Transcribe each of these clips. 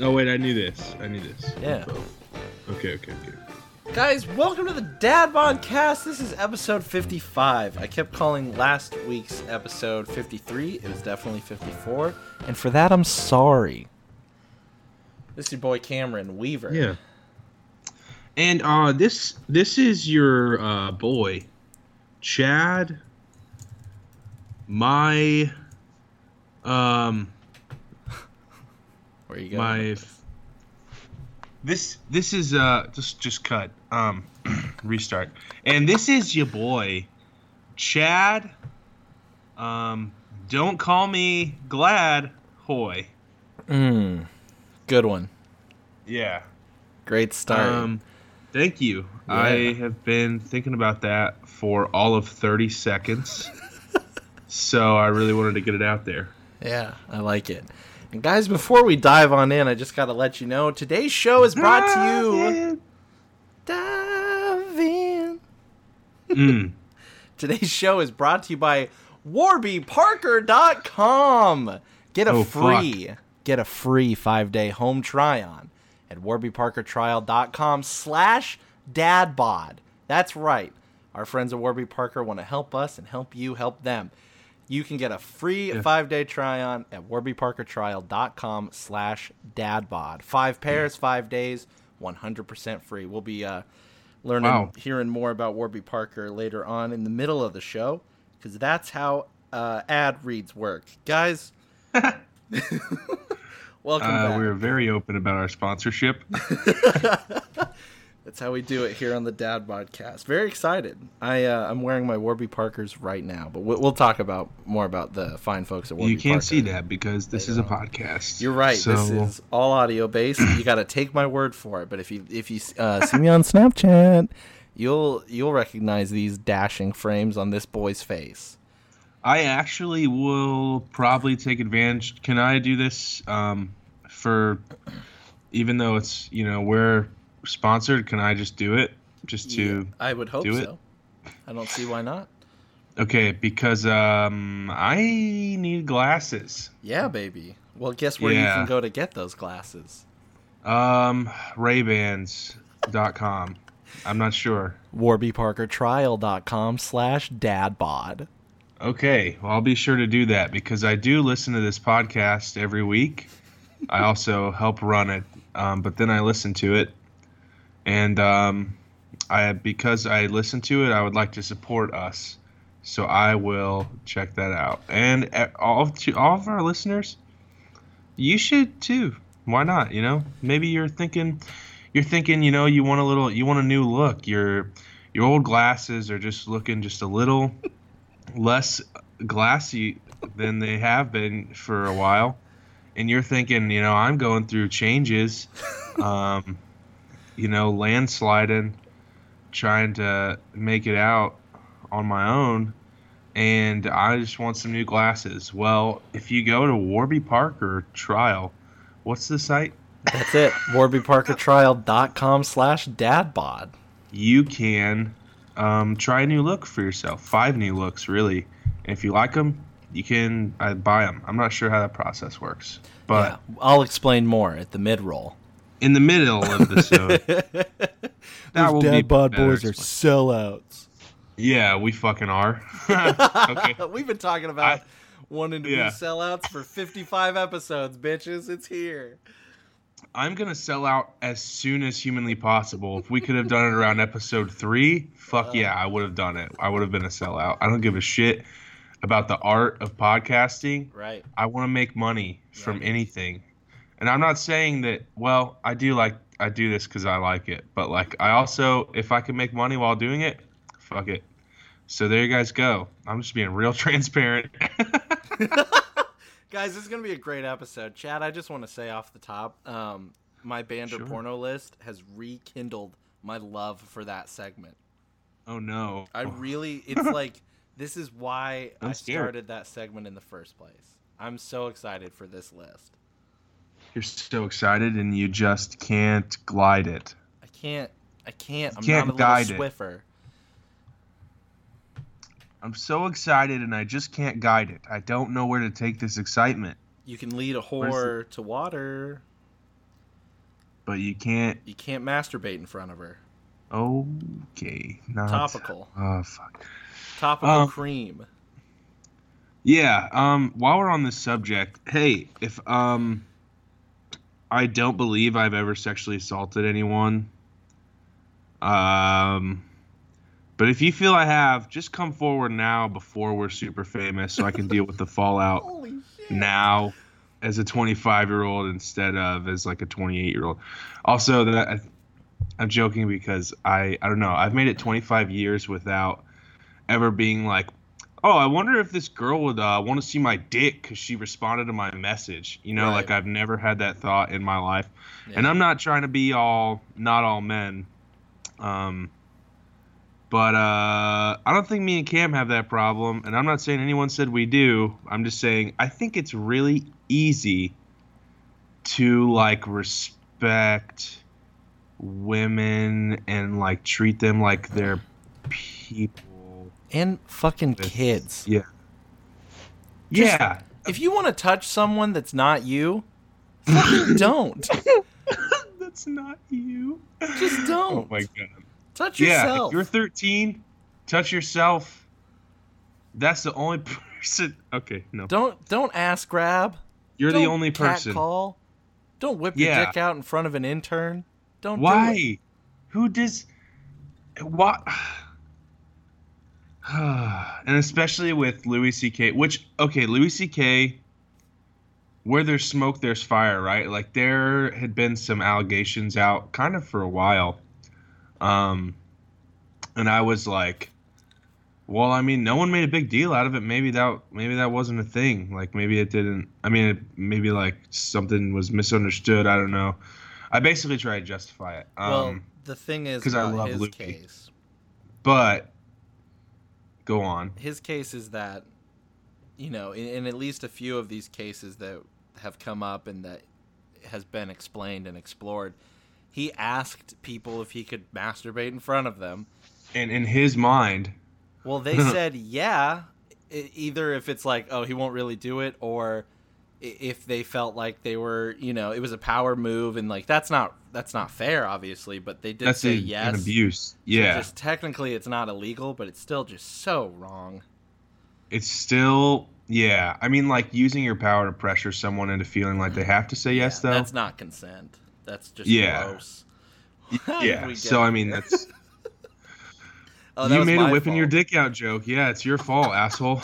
Oh wait, I knew this. Yeah. Okay. Guys, welcome to the Dad Bod Cast. This is episode 55. I kept calling last week's episode 53. It was definitely 54. And for that, I'm sorry. This is your boy Cameron Weaver. Yeah. And this is your boy, Chad. My Where you going? This is just cut. Restart. And this is your boy, Chad. Don't call me Glad Hoy. Good one. Yeah. Great start. Thank you. Yeah. I have been thinking about that for all of 30 seconds. So I really wanted to get it out there. Yeah, I like it. And guys, before we dive on in, I just got to let you know, today's show is brought to you... Dive in. Today's show is brought to you by WarbyParker.com. Get a free 5-day home try-on at WarbyParkerTrial.com/dadbod. That's right. Our friends at Warby Parker want to help us and help you help them. You can get a free 5-day try-on at WarbyParkerTrial.com/dadbod. 5 pairs, 5 days, 100% free. We'll be hearing more about Warby Parker later on in the middle of the show, because that's how ad reads work. Guys, welcome back. We're very open about our sponsorship. That's how we do it here on the Dad Podcast. Very excited. I'm wearing my Warby Parkers right now, but we'll talk more about the fine folks at Warby Parker. You can't see that because this is a podcast. You're right. So... This is all audio based. You got to take my word for it. But if you see me on Snapchat, you'll recognize these dashing frames on this boy's face. I actually will probably take advantage. Can I do this for, even though it's, we're sponsored, can I just do it? I would hope so. I don't see why not. Okay, because I need glasses. Yeah, baby. Well, guess where you can go to get those glasses? Raybans.com. I'm not sure. WarbyParkerTrial.com/dadbod. Okay, well, I'll be sure to do that because I do listen to this podcast every week. I also help run it, but then I listen to it. And because I listen to it, I would like to support us. So I will check that out. And all of our listeners, you should too. Why not? Maybe you're thinking, you want a new look. Your old glasses are just looking just a little less glassy than they have been for a while. And you're thinking, I'm going through changes. Landsliding, trying to make it out on my own, and I just want some new glasses. Well, if you go to Warby Parker Trial, what's the site? That's it, WarbyParkerTrial.com/dadbod. You can try a new look for yourself. 5 new looks, really. And if you like them, you can buy them. I'm not sure how that process works, but I'll explain more at the mid-roll. In the middle of the show. Those Dad Bod boys are sellouts. Yeah, we fucking are. Okay. We've been talking about wanting to be sellouts for 55 episodes, bitches. It's here. I'm going to sell out as soon as humanly possible. If we could have done it around episode 3, I would have done it. I would have been a sellout. I don't give a shit about the art of podcasting. Right. I want to make money from anything. And I'm not saying that, I do this because I like it. But, I also, if I can make money while doing it, fuck it. So there you guys go. I'm just being real transparent. Guys, this is going to be a great episode. Chad, I just want to say off the top, my Bander porno list has rekindled my love for that segment. Oh, no. It's like, this is why I started that segment in the first place. I'm so excited for this list. You're so excited and you just can't glide it. I can't. I'm not a little Swiffer. I'm so excited and I just can't guide it. I don't know where to take this excitement. You can lead a whore to water. but you can't. You can't masturbate in front of her. Okay, not Topical. Oh fuck. Topical cream. Yeah. While we're on this subject, hey, if I don't believe I've ever sexually assaulted anyone. But if you feel I have, just come forward now before we're super famous, so I can deal with the fallout now as a 25-year-old instead of as like a 28-year-old. Also, that I'm joking because I don't know. I've made it 25 years without ever being like, oh, I wonder if this girl would want to see my dick because she responded to my message. You know, Right. like I've never had that thought in my life. Yeah. And I'm not trying to be not all men. But I don't think me and Cam have that problem. And I'm not saying anyone said we do. I'm just saying I think it's really easy to like respect women and like treat them like they're people. And fucking kids. Yeah. Just- Yeah. If you want to touch someone that's not you, fucking don't. That's not you. Just don't. Oh my god. Touch Yeah, yourself. if you're 13, touch yourself. That's the only person. Okay, no. Don't ass grab. You're Don't the only person. Catcall. Don't whip your Yeah. dick out in front of an intern. Don't do it. Why? Who does what? And especially with Louis C.K., which, okay, Louis C.K., where there's smoke, there's fire, right? Like, there had been some allegations out kind of for a while. And I was like, well, I mean, no one made a big deal out of it. Maybe that wasn't a thing. Like, maybe it didn't. I mean, maybe, like, something was misunderstood. I don't know. I basically tried to justify it. Well, the thing is 'cause I about love his Louis. case. But go on. His case is that, you know, in at least a few of these cases that have come up and that has been explained and explored, he asked people if he could masturbate in front of them. And in his mind, Well, they said yeah, either if it's like, oh, he won't really do it, or if they felt like they were, you know, it was a power move, and like that's not fair, obviously, but they did that's say an yes. abuse. So Yeah. just technically it's not illegal, but it's still just so wrong. It's still, yeah. I mean, like, using your power to pressure someone into feeling like they have to say yes, Yeah, though. that's not consent. That's just Yeah. gross. How did Yeah. we get So, I mean, here? that's... Oh, that you was made a my whipping your fault. dick out joke. Yeah, it's your fault, asshole.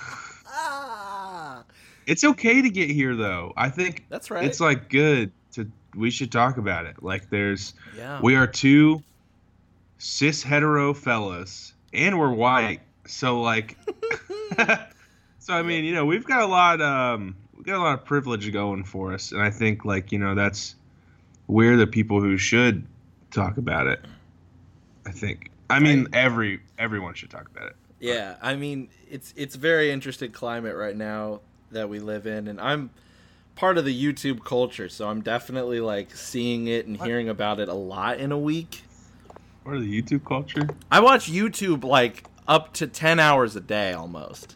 Ah, It's okay to get here, though. I think that's right. it's, like, good to... We should talk about it. Like, yeah. we are two cis hetero fellas, and we're white. So, like... So, I mean, you know, we've got a lot of privilege going for us, and I think, like, you know, we're the people who should talk about it. I think. I mean, everyone should talk about it. Yeah, I mean, it's a very interesting climate right now that we live in, and I'm part of the YouTube culture, so I'm definitely like seeing it and hearing about it a lot in a week. Part of the YouTube culture. I watch YouTube like up to 10 hours a day almost.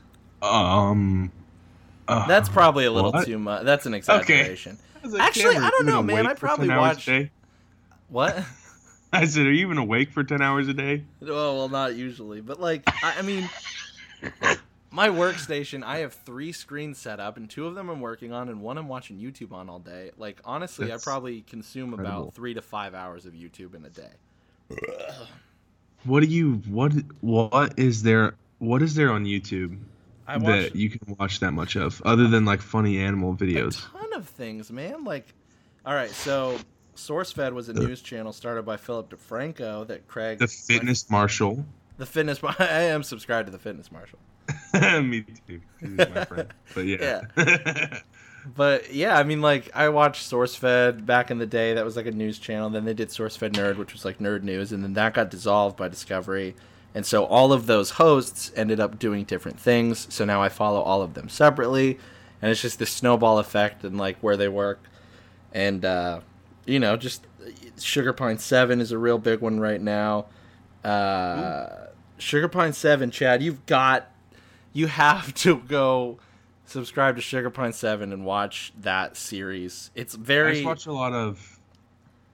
That's probably a little what? too much. That's an exaggeration. I was like, Actually, Cameron, I don't you know, even man. awake I for probably 10 hours watch a day? What? I said, are you even awake for 10 hours a day? Well, not usually, but like, I mean, my workstation, I have 3 screens set up, and 2 of them I'm working on, and 1 I'm watching YouTube on all day. Like, honestly, That's I probably consume incredible. about 3 to 5 hours of YouTube in a day. What is there on YouTube I watch that you can watch that much of, other than like funny animal a videos? ton of things, man. Like, all right, so SourceFed was a news channel started by Philip DeFranco that Craig... The Fitness Marshal. The Fitness... I am subscribed to the Fitness Marshal. Me too. He's my friend. But yeah. But yeah, I mean, like, I watched SourceFed back in the day. That was like a news channel. Then they did SourceFed Nerd, which was like nerd news, and then that got dissolved by Discovery. And so all of those hosts ended up doing different things. So now I follow all of them separately, and it's just this snowball effect and like where they work. And you know, just Sugar Pine 7 is a real big one right now. Sugar Pine 7, Chad, you have to go subscribe to Sugar Pine 7 and watch that series. It's I very... just watch a lot of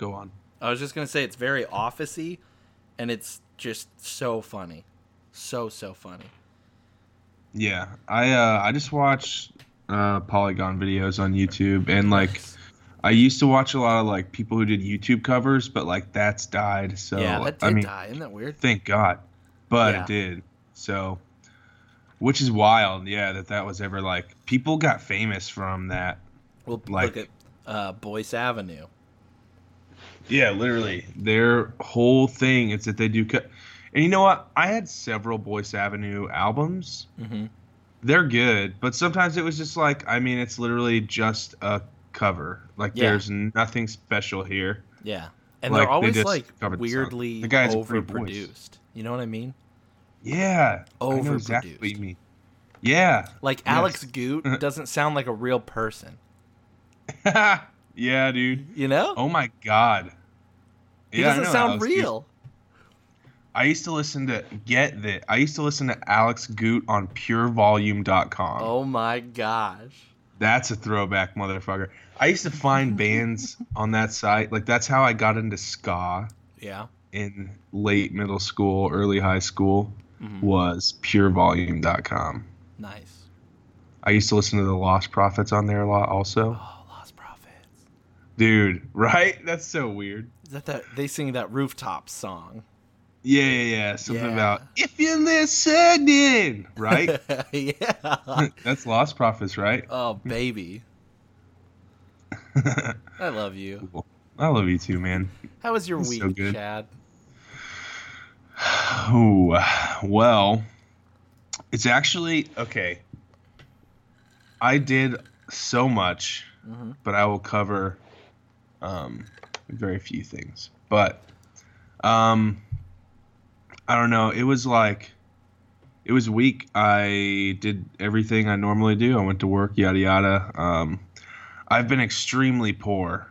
go on. I was just gonna say it's very Office-y, and it's just so funny, so funny. Yeah, I just watch Polygon videos on YouTube, and like I used to watch a lot of like people who did YouTube covers, but like that's died. So Yeah, that did die. Isn't that weird? Thank God, but Yeah. it did. So, which is wild. Yeah, that was ever like people got famous from that. Well, Like- look at Boyce Avenue. Yeah, literally. Their whole thing is that they do and you know what? I had several Boyce Avenue albums. Mm-hmm. They're good, but sometimes it was just like, I mean, it's literally just a cover. Like, Yeah. there's nothing special here. Yeah, and Like, they're they always just like covered the song. weirdly The guy's a great voice. overproduced. You know what I mean? Yeah. I know exactly Overproduced. what you mean. Yeah. Like Yes. Alex Goot doesn't sound like a real person. Yeah, dude. You know? Oh my God. He Yeah, I doesn't know sound Alex Goot. real. I used to listen to I used to listen to Alex Goot on purevolume.com. Oh my gosh. That's a throwback, motherfucker. I used to find bands on that site. Like, that's how I got into ska Yeah. in late middle school, early high school, Mhm. was purevolume.com. Nice. I used to listen to the Lost Prophets on there a lot also. Oh, Lost Prophets. Dude, right? That's so weird. Is that they sing that rooftop song? Yeah. Something Yeah. about, if you're listening, right? Yeah. That's Lost Prophets, right? Oh baby, I love you. Cool. I love you too, man. How was your That's week, so good. Chad? Oh, well, it's actually okay. I did so much, Mhm. but I will cover very few things. But I don't know. It was weak. I did everything I normally do. I went to work, yada yada. I've been extremely poor.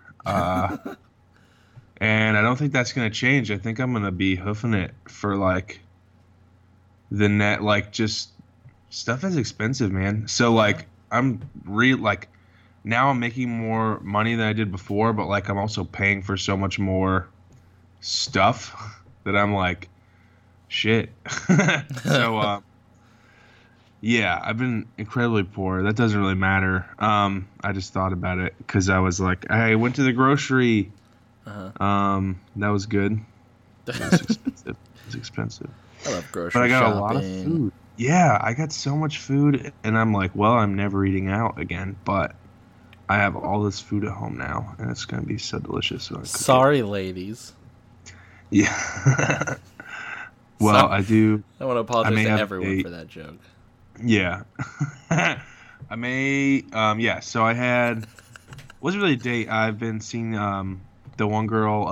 And I don't think that's going to change. I think I'm going to be hoofing it for like the net, like just stuff is expensive, man. So like I'm now I'm making more money than I did before, but like I'm also paying for so much more stuff that I'm like, shit. So yeah, I've been incredibly poor. That doesn't really matter. I just thought about it because I was like, I went to the grocery. That was good. It was expensive. It was expensive. I love grocery But I got shopping. a lot of food. Yeah, I got so much food, and I'm like, well, I'm never eating out again. But I have all this food at home now, and it's gonna be so delicious. When I cook it. Sorry, ladies. Yeah. Well, Sorry. I do. I want to apologize may to have everyone a- for that joke. Yeah. I may. Yeah. So I had. Wasn't really a date. I've been seeing the one girl.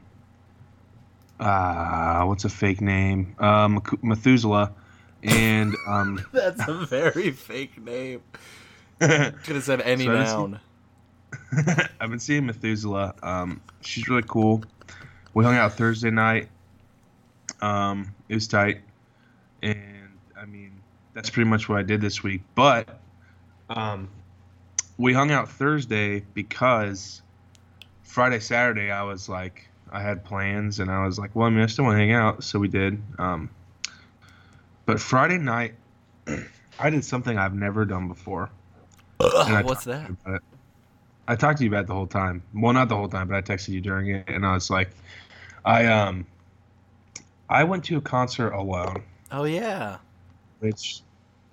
What's a fake name? Methuselah, and That's a very fake name. Could have said any So I noun. I've been seeing Methuselah. She's really cool. We hung out Thursday night. It was tight, and I mean that's pretty much what I did this week. But we hung out Thursday because Friday, Saturday I was like I had plans, and I was like, well, I mean I still want to hang out, so we did. But Friday night I did something I've never done before. And I What's talked to that? you about it. I talked to you about it the whole time. Well, not the whole time, but I texted you during it, and I was like, I went to a concert alone, Oh yeah. which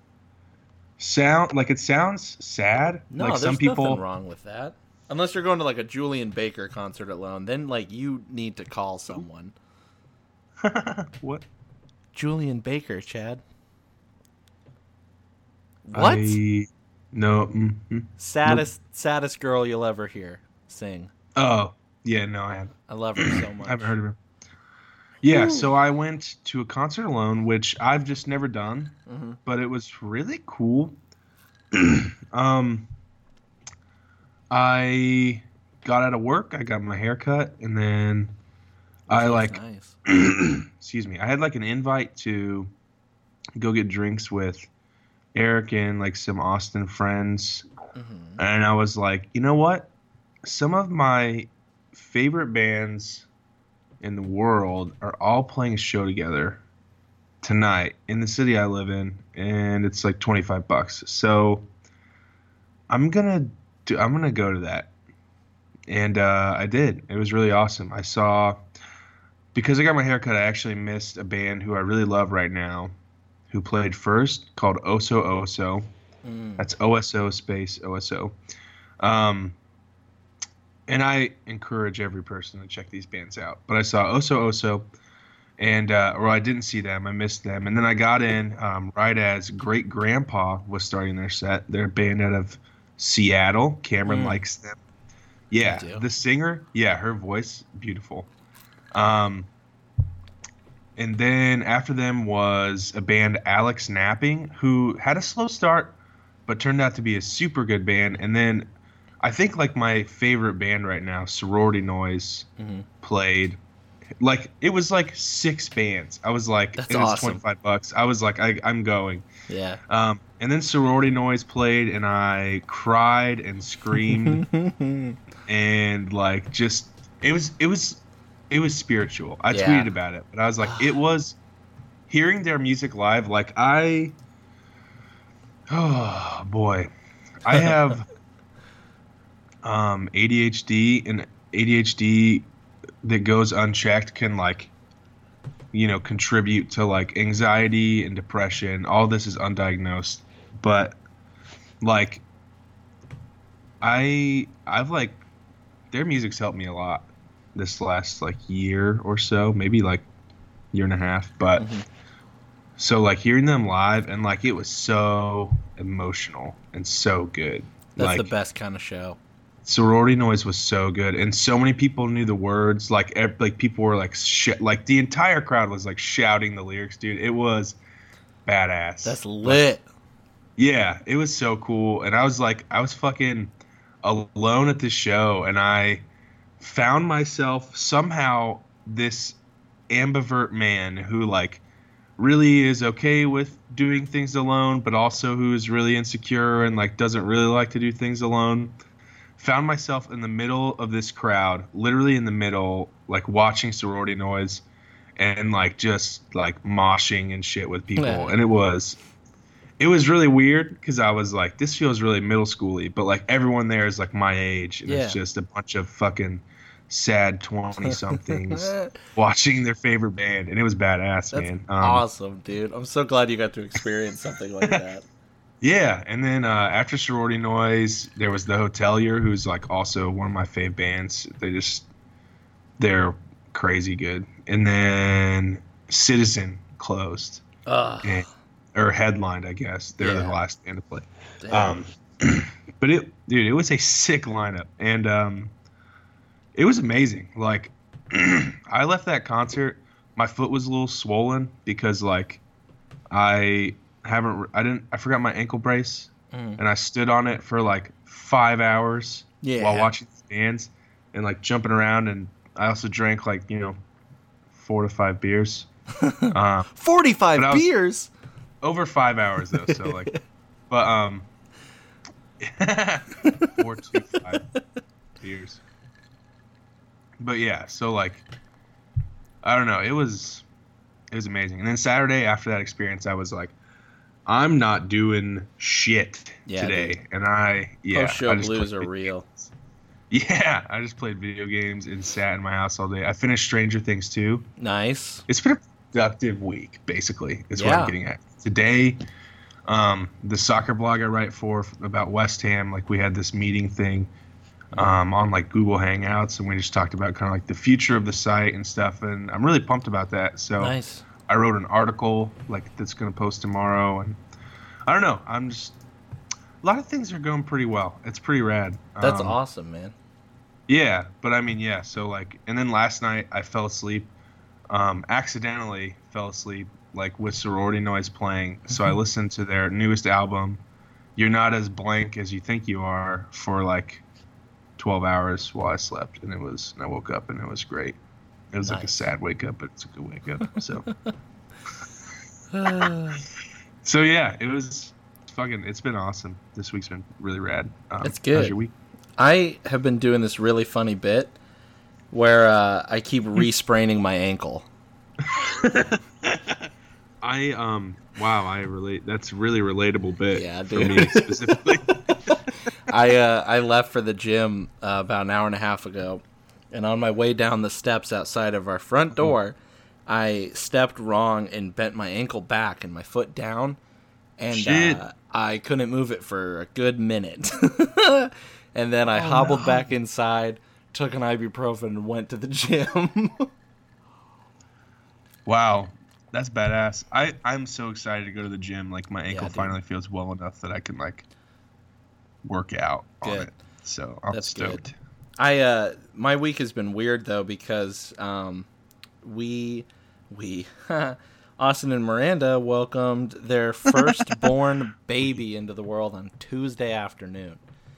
it sounds sad. No, like there's some people. nothing wrong with that. Unless you're going to like a Julian Baker concert alone, then like you need to call someone. What? Julian Baker, Chad. What? No. Saddest girl you'll ever hear sing. Oh, yeah. No, I haven't. I love her so much. I haven't heard of her. Yeah, Ooh. so I went to a concert alone, which I've just never done, Mhm. but it was really cool. I got out of work, I got my hair cut, and then I like Nice. excuse me, I had like an invite to go get drinks with Eric and like some Austin friends, Mhm. and I was like, you know what? Some of my favorite bands in the world are all playing a show together tonight in the city I live in, and it's like $25. So I'm gonna go to that, and I did. It was really awesome. Because I got my haircut, I actually missed a band who I really love right now, who played first, called Oso Oso. That's OSO space OSO. And I encourage every person to check these bands out. But I saw Oso Oso, and I didn't see them. I missed them. And then I got in right as Great Grandpa was starting their set. They're a band out of Seattle. Cameron likes them. Yeah, the singer, her voice, beautiful. And then after them was a band, Alex Napping, who had a slow start, but turned out to be a super good band. And then I think like my favorite band right now, Sorority Noise, played. Like it was like 6 bands. I was like, that's it was awesome. $25. I was like, I'm going. Yeah. And then Sorority Noise played, and I cried and screamed, and like just it was spiritual. I tweeted about it, but I was like, it was hearing their music live. Like oh boy, I have ADHD, and ADHD that goes unchecked can like, contribute to like anxiety and depression. All this is undiagnosed, but like I've like their music's helped me a lot this last like year or so, maybe like year and a half. But so like hearing them live, and like it was so emotional and so good. That's like, the best kind of show. Sorority Noise was so good, and so many people knew the words. Like people were like like the entire crowd was like shouting the lyrics, dude. It was badass. That's lit. Yeah, it was so cool. And I was fucking alone at this show, and I found myself somehow this ambivert man who like really is okay with doing things alone, but also who is really insecure and like doesn't really like to do things alone. Found myself in the middle of this crowd, literally in the middle, like watching Sorority Noise and like just like moshing and shit with people. Yeah. And it was really weird because I was like, this feels really middle schooly, but like everyone there is like my age, and it's just a bunch of fucking sad 20-somethings watching their favorite band, and it was badass. That's man. Awesome, dude. I'm so glad you got to experience something like that. Yeah, and then after Sorority Noise, there was the Hotelier, who's like also one of my fave bands. They're crazy good. And then Citizen closed, or headlined, I guess. They're the last band to play. But it was a sick lineup, and it was amazing. Like I left that concert, my foot was a little swollen because like I forgot my ankle brace, and I stood on it for like 5 hours while watching these bands and like jumping around, and I also drank like 4 to 5 beers. 45 beers over 5 hours though, so like, but 4 to 5 beers. But yeah, so like I don't know, it was amazing. And then Saturday after that experience, I was like, I'm not doing shit today. Dude. And post-show blues are real. Yeah, I just played video games and sat in my house all day. I finished Stranger Things 2. Nice. It's been a productive week, basically, is what I'm getting at. Today, the soccer blog I write for about West Ham, like we had this meeting thing on like Google Hangouts, and we just talked about kind of like the future of the site and stuff, and I'm really pumped about that. So nice. I wrote an article like that's going to post tomorrow, and I don't know. A lot of things are going pretty well. It's pretty rad. That's awesome, man. Yeah, but I mean, yeah. So like, and then last night I fell asleep, accidentally fell asleep, like with Sorority Noise playing. So I listened to their newest album, "You're Not as Blank as You Think You Are," for like 12 hours while I slept, and I woke up and it was great. It was like a sad wake up, but it's a good wake up. So, so yeah, it's been awesome. This week's been really rad. It's good. How's your week? I have been doing this really funny bit, where I keep re-spraining my ankle. Wow, I relate. That's a really relatable bit for dude. me specifically. I left for the gym about an hour and a half ago, and on my way down the steps outside of our front door, I stepped wrong and bent my ankle back and my foot down, and I couldn't move it for a good minute. And then I hobbled back inside, took an ibuprofen, and went to the gym. Wow, that's badass. I'm so excited to go to the gym. Like, my ankle finally feels well enough that I can, like, work out on it. So I'm stoked. Good. My week has been weird, though, because we Austin and Miranda welcomed their firstborn baby into the world on Tuesday afternoon.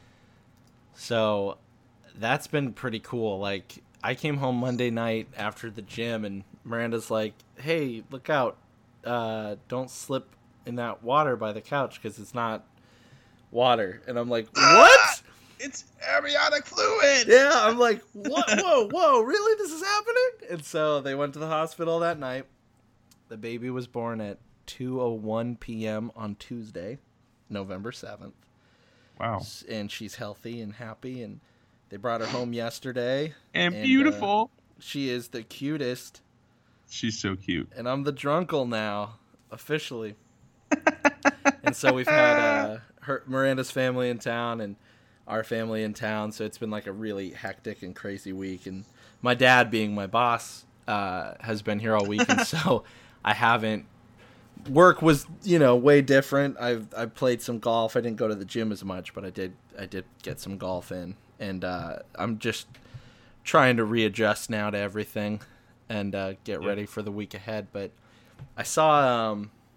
So that's been pretty cool. Like, I came home Monday night after the gym, and Miranda's like, "Hey, look out. Don't slip in that water by the couch because it's not water." And I'm like, "What?" It's amniotic fluid. Yeah, I'm like, "What? Whoa, really? This is happening?" And so they went to the hospital that night. The baby was born at 2:01 p.m. on Tuesday, November 7th. Wow. And she's healthy and happy, and they brought her home yesterday. And beautiful. She is the cutest. She's so cute. And I'm the drunkle now, officially. And so we've had Miranda's family in town and our family in town, so it's been like a really hectic and crazy week. And my dad, being my boss, has been here all week, and so I haven't. Work was, way different. I've played some golf. I didn't go to the gym as much, but I did get some golf in, and I'm just trying to readjust now to everything and get ready for the week ahead. But I saw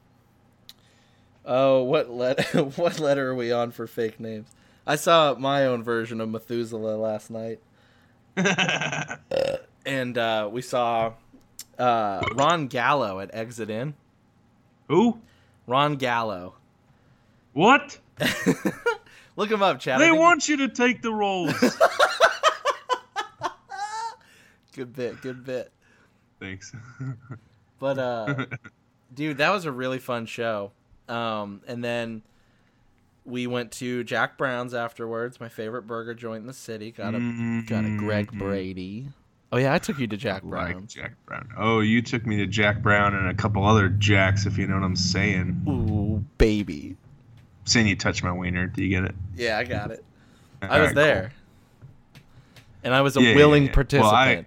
what letter are we on for fake names? I saw my own version of Methuselah last night. And we saw Ron Gallo at Exit In. Who? Ron Gallo. What? Look him up, Chad. They want you to take the roles. Good bit. Thanks. But, dude, that was a really fun show. And then we went to Jack Brown's afterwards, my favorite burger joint in the city. Got a Greg Brady. Oh, yeah, I took you to Jack Brown. Like Jack Brown. Oh, you took me to Jack Brown and a couple other Jacks, if you know what I'm saying. Ooh, baby. I'm saying you touched my wiener. Do you get it? Yeah, I got it. I was there. Cool. And I was a willing participant.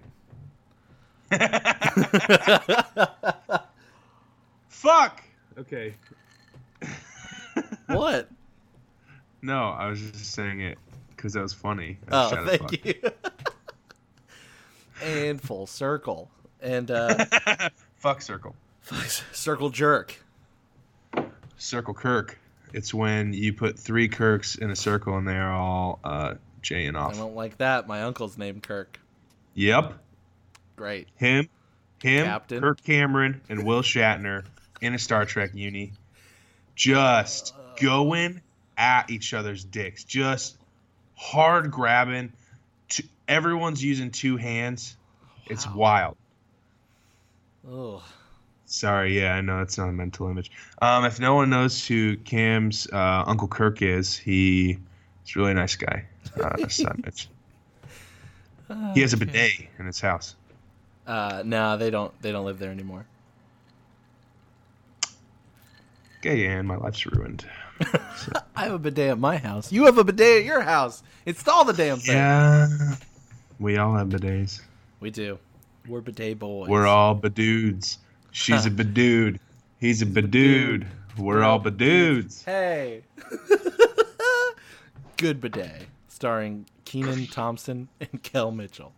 Fuck! Okay. What? No, I was just saying it because that was funny. Thank you. And full circle. And fuck circle. Circle jerk. Circle Kirk. It's when you put three Kirks in a circle and they're all J-ing off. I don't like that. My uncle's named Kirk. Yep. Great. Him, Captain. Kirk Cameron, and Will Shatner in a Star Trek uni. Just going at each other's dicks. Just hard grabbing. Everyone's using two hands. Wow. It's wild. Oh. Sorry, yeah, I know it's not a mental image. If no one knows who Cam's Uncle Kirk is, he's a really nice guy. Mitch. He has a bidet in his house. No, they don't live there anymore. Okay, and my life's ruined. So. I have a bidet at my house. You have a bidet at your house. Install the damn thing. Yeah. We all have bidets. We do. We're bidet boys. We're all badudes. She's a badude. He's a badude. We're all badudes. Hey. Good Bidet. Starring Kenan Thompson and Kel Mitchell.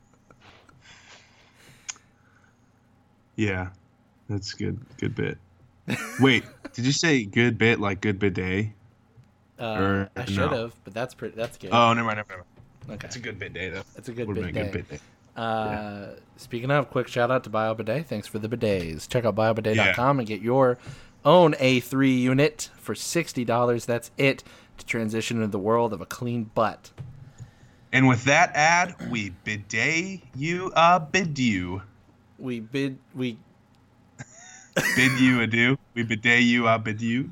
Yeah. That's good. Good bit. Wait, did you say good bit like good bidet? I should have, but that's good. Oh, never mind. Okay. It's a good bit day, though. It's a good bit day. Speaking of, quick shout out to BioBidet. Thanks for the bidets. Check out biobidet.com and get your own A3 unit for $60. That's it to transition into the world of a clean butt. And with that ad, we bid you adieu. Bid you adieu. We bidet you bid you.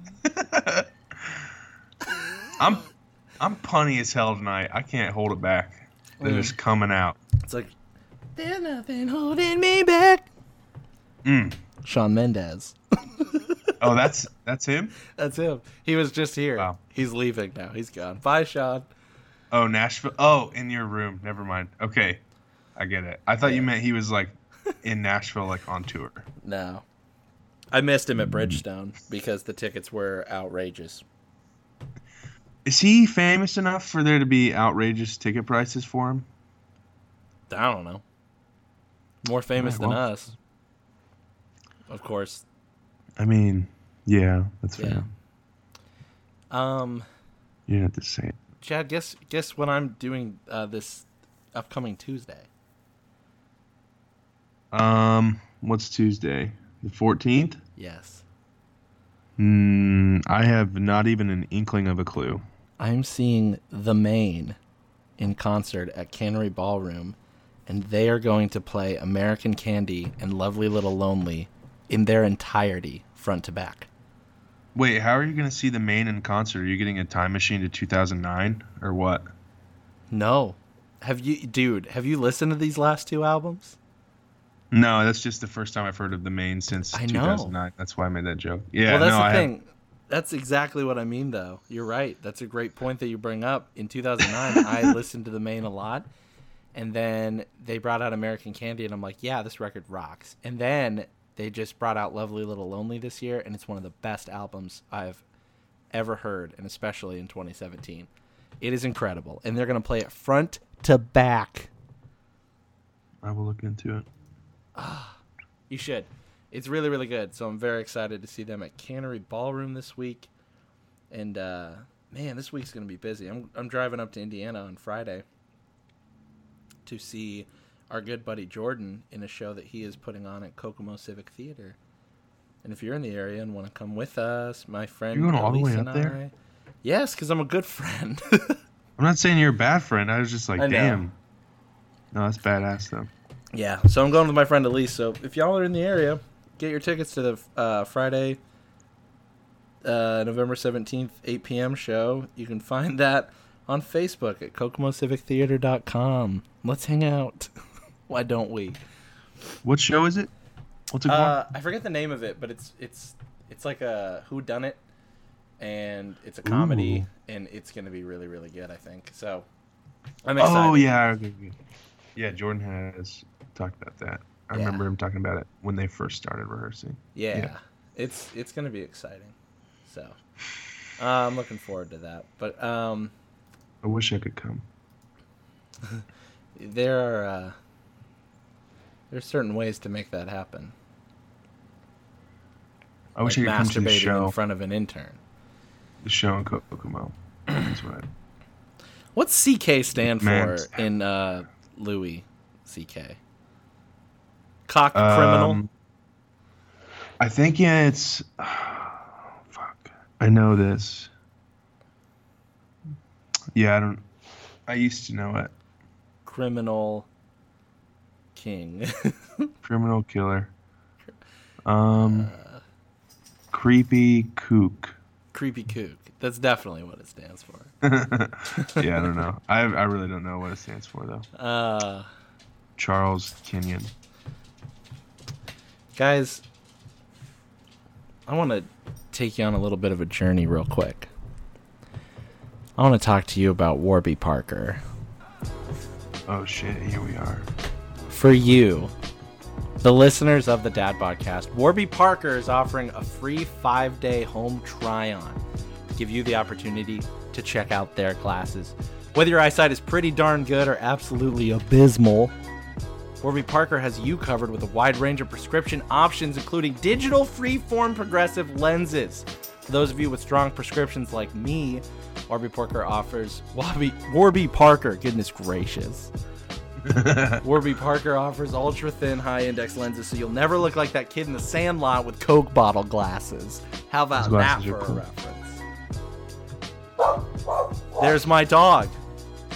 I'm punny as hell tonight. I can't hold it back. They're just coming out. It's like, there's nothing holding me back. Shawn Mendes. Oh, that's him? That's him. He was just here. Wow. He's leaving now. He's gone. Bye, Shawn. Oh, Nashville. Oh, in your room. Never mind. Okay. I get it. I thought you meant he was like in Nashville, like on tour. No. I missed him at Bridgestone because the tickets were outrageous. Is he famous enough for there to be outrageous ticket prices for him? I don't know. More famous than us. Of course. I mean, yeah, that's fair. Yeah. You didn't have to say it. Chad, guess what I'm doing this upcoming Tuesday. What's Tuesday? The 14th? Yes. I have not even an inkling of a clue. I'm seeing The Maine in concert at Cannery Ballroom, and they are going to play American Candy and Lovely Little Lonely in their entirety, front to back. Wait, how are you going to see The Maine in concert? Are you getting a time machine to 2009 or what? No. Have you listened to these last two albums? No, that's just the first time I've heard of The Maine since 2009. That's why I made that joke. Yeah, well, that's the thing. That's exactly what I mean, though. You're right. That's a great point that you bring up. In 2009, I listened to The Maine a lot, and then they brought out American Candy, and I'm like, yeah, this record rocks. And then they just brought out Lovely Little Lonely this year, and it's one of the best albums I've ever heard, and especially in 2017. It is incredible, and they're going to play it front to back. I will look into it. You should. It's really, really good. So I'm very excited to see them at Cannery Ballroom this week. And, man, this week's going to be busy. I'm driving up to Indiana on Friday to see our good buddy Jordan in a show that he is putting on at Kokomo Civic Theater. And if you're in the area and want to come with us, my friend You're going all the way Elise up there? Yes, because I'm a good friend. I'm not saying you're a bad friend. I was just like, damn. No, that's badass, though. Yeah, so I'm going with my friend Elise. So if y'all are in the area, get your tickets to the Friday, November 17th, 8 p.m. show. You can find that on Facebook at KokomoCivicTheater.com. Let's hang out. Why don't we? What show is it? What's it called? I forget the name of it, but it's like a whodunit, and it's a comedy, and it's going to be really, really good, I think. So I'm excited. Oh, yeah. Yeah, Jordan has talked about that. I remember him talking about it when they first started rehearsing. Yeah. It's going to be exciting. So I'm looking forward to that. But I wish I could come. There's certain ways to make that happen. I wish I could come to the show in front of an intern. The show in Kokomo. That's right. What's CK stand for in Louis CK? Cock criminal? I think, it's... fuck. I know this. Yeah, I used to know it. Criminal king. Criminal killer. Creepy kook. Creepy kook. That's definitely what it stands for. Yeah, I don't know. I really don't know what it stands for, though. Charles Kenyon. Guys, I want to take you on a little bit of a journey real quick. I want to talk to you about Warby Parker. Oh, shit. Here we are. For you, the listeners of the Dad Podcast, Warby Parker is offering a free 5-day home try-on to give you the opportunity to check out their glasses. Whether your eyesight is pretty darn good or absolutely abysmal, Warby Parker has you covered with a wide range of prescription options, including digital free-form progressive lenses. For those of you with strong prescriptions like me, Warby Parker offers... Warby Parker, goodness gracious. Warby Parker offers ultra-thin, high-index lenses, so you'll never look like that kid in the Sandlot with Coke bottle glasses. How about that for a reference? There's my dog.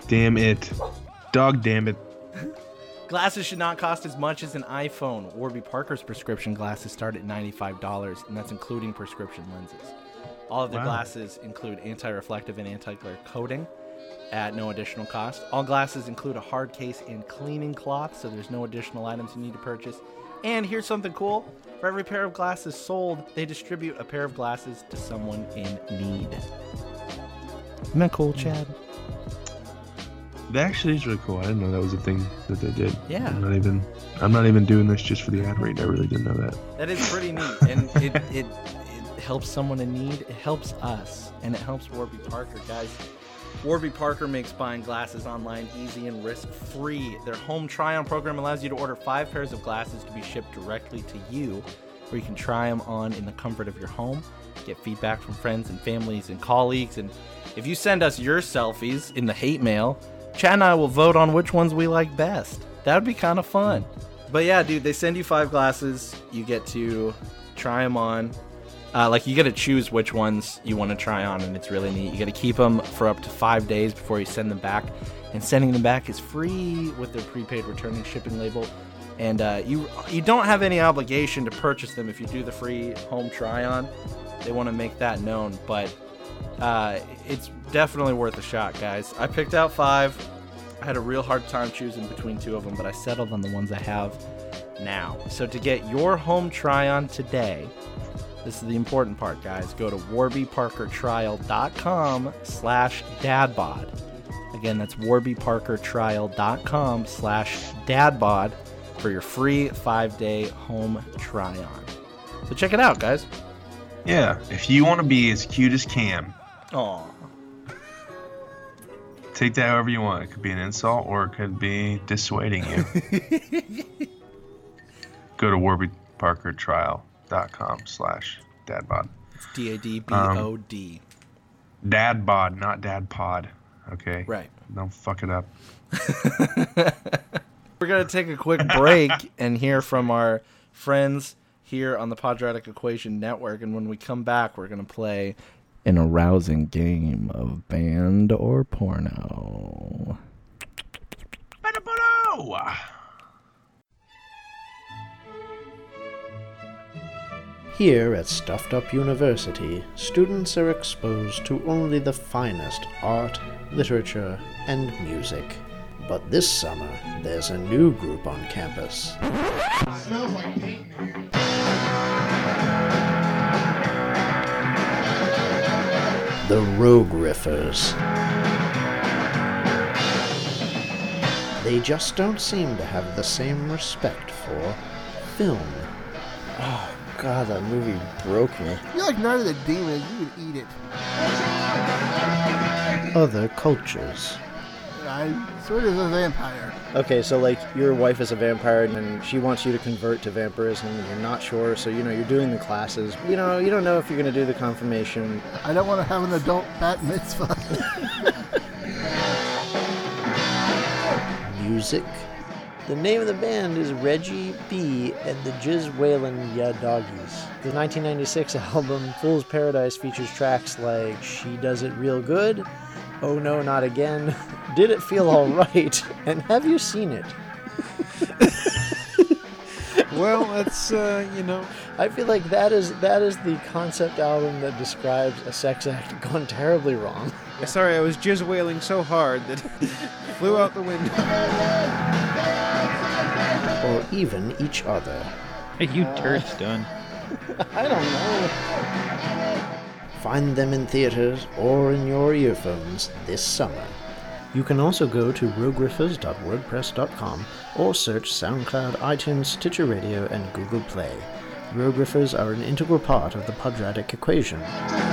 Damn it. Dog damn it. Glasses should not cost as much as an iPhone. Warby Parker's prescription glasses start at $95, and that's including prescription lenses. All of their glasses include anti-reflective and anti-glare coating at no additional cost. All glasses include a hard case and cleaning cloth, so there's no additional items you need to purchase. And here's something cool. For every pair of glasses sold, they distribute a pair of glasses to someone in need. Isn't that cool, Chad? That actually is really cool. I didn't know that was a thing that they did. Yeah. I'm not even doing this just for the ad read. I really didn't know that. That is pretty neat. And it helps someone in need. It helps us. And it helps Warby Parker, guys. Warby Parker makes buying glasses online easy and risk-free. Their home try-on program allows you to order 5 pairs of glasses to be shipped directly to you, where you can try them on in the comfort of your home, get feedback from friends and families and colleagues, and if you send us your selfies in the hate mail, Chad and I will vote on which ones we like best. That would be kind of fun. But yeah, dude, they send you 5 glasses. You get to try them on. You get to choose which ones you want to try on, and it's really neat. You got to keep them for up to 5 days before you send them back. And sending them back is free with their prepaid returning shipping label. And you don't have any obligation to purchase them if you do the free home try-on. They want to make that known, but it's definitely worth a shot, guys. I picked out 5. I had a real hard time choosing between 2 of them, but I settled on the ones I have now. So to get your home try-on today, this is the important part, guys. Go to warbyparkertrial.com/dadbod. Again, that's warbyparkertrial.com/dadbod for your free 5-day home try-on. So check it out, guys. Yeah, if you want to be as cute as Cam, Aw. take that however you want. It could be an insult or it could be dissuading you. Go to warbyparkertrial.com/dadbod. It's DADBOD. Dadbod, not dadpod. Okay? Right. Don't fuck it up. We're going to take a quick break and hear from our friends here on the Quadratic Equation Network. And when we come back, we're going to play an arousing game of band or porno. Here at Stuffed Up University, students are exposed to only the finest art, literature, and music. But this summer, there's a new group on campus. It smells like paint in here. The Rogue Riffers. They just don't seem to have the same respect for film. Oh, God, that movie broke me. You're like Night of the Demons. You would eat it. Other cultures. I'm sort of a vampire. Okay, so, your wife is a vampire, and she wants you to convert to vampirism, and you're not sure, so, you're doing the classes. You don't know if you're going to do the confirmation. I don't want to have an adult bat mitzvah. Music. The name of the band is Reggie B. and the Jizz Whalen Ya Doggies. The 1996 album Fool's Paradise features tracks like She Does It Real Good, Oh No Not Again, Did It Feel Alright, and Have You Seen It? Well, that's, I feel like that is the concept album that describes a sex act gone terribly wrong. Sorry, I was jizz wailing so hard that flew out the window. Or even each other. Hey, you turds done. I don't know. Find them in theaters or in your earphones this summer. You can also go to rogueriffers.wordpress.com or search SoundCloud, iTunes, Stitcher Radio, and Google Play. Rogue Riffers are an integral part of the Quadratic Equation.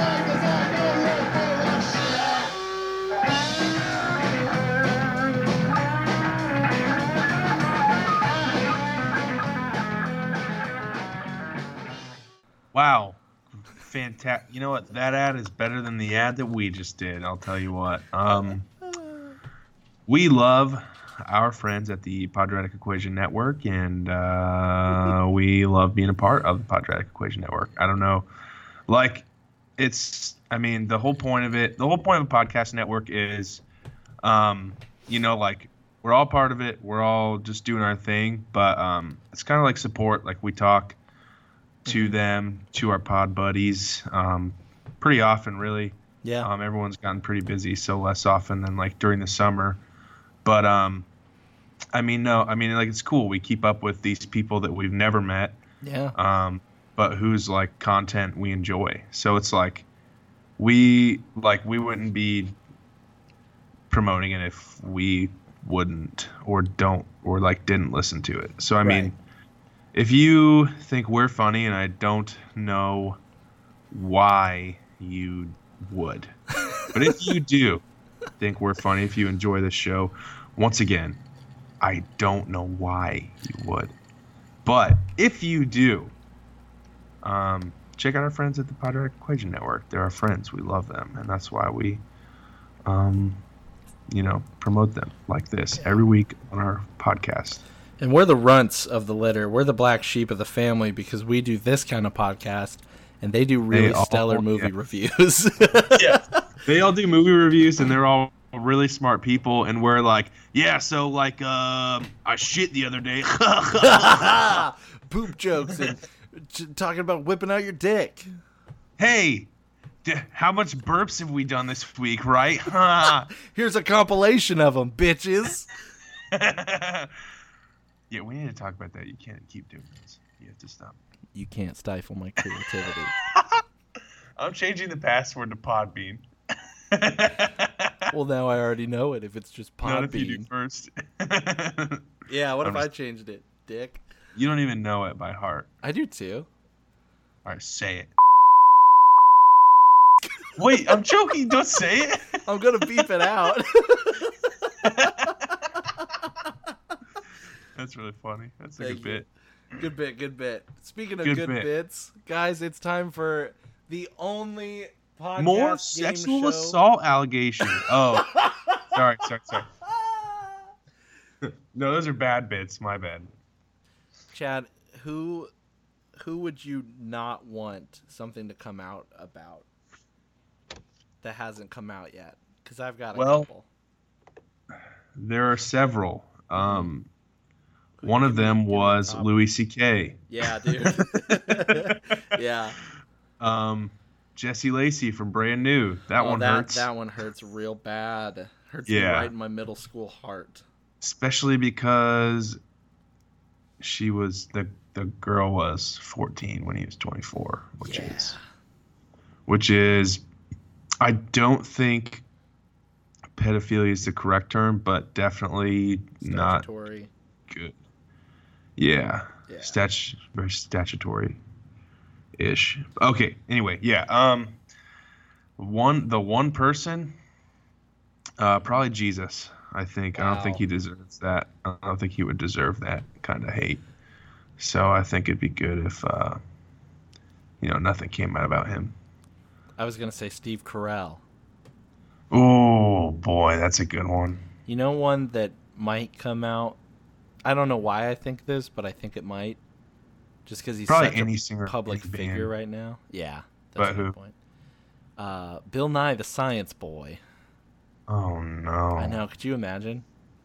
Wow. Fantastic. You know what? That ad is better than the ad that we just did. I'll tell you what. We love our friends at the Quadratic Equation Network, and we love being a part of the Quadratic Equation Network. I don't know. The whole point of a podcast network is like we're all part of it. We're all just doing our thing, but it's kind of like support. Like we talk to them, to our pod buddies, pretty often, really. Yeah. Everyone's gotten pretty busy, so less often than like during the summer. But like it's cool. We keep up with these people that we've never met. Yeah. But whose like content we enjoy. So it's like we wouldn't be promoting it if we wouldn't or didn't listen to it. So I mean, if you think we're funny, and I don't know why you would, but if you do think we're funny, if you enjoy the show, once again, I don't know why you would, but if you do, check out our friends at the Pod Direct Equation Network. They're our friends. We love them, and that's why we promote them like this every week on our podcast. And we're the runts of the litter. We're the black sheep of the family because we do this kind of podcast, and they do really stellar movie reviews. Yeah, they all do movie reviews, and they're all really smart people. And we're like, yeah, so like, I shit the other day. Poop jokes and talking about whipping out your dick. Hey, how much burps have we done this week, right? Here's a compilation of them, bitches. Yeah, we need to talk about that. You can't keep doing this. You have to stop. You can't stifle my creativity. I'm changing the password to Podbean. Well, now I already know it if it's just Podbean. Not if you do first. Yeah, what if I changed it, dick? You don't even know it by heart. I do too. All right, say it. Wait, I'm joking. Don't say it. I'm going to beep it out. That's really funny. That's a good bit. Good bit. Speaking of good bits, guys, it's time for the only podcast more game sexual show. assault allegations. Oh, sorry. No, those are bad bits. My bad. Chad, who would you not want something to come out about that hasn't come out yet? Because I've got a couple. There are several. One of them was Louis C.K. Yeah, dude. Yeah. Jesse Lacey from Brand New. That one hurts. That one hurts real bad. Hurts me right in my middle school heart. Especially because the girl was 14 when he was 24, which is I don't think pedophilia is the correct term, but definitely statutory. Not good. Yeah. Very statutory-ish. Okay. Anyway, yeah. The one person, probably Jesus. I think. Wow. I don't think he deserves that. I don't think he would deserve that kind of hate. So I think it'd be good if, nothing came out about him. I was gonna say Steve Carell. Oh boy, that's a good one. You know one that might come out. I don't know why I think this, but I think it might. Just because he's probably such any a singer public figure right now. Yeah, that's a good point. Bill Nye the Science Boy. Oh no! I know. Could you imagine?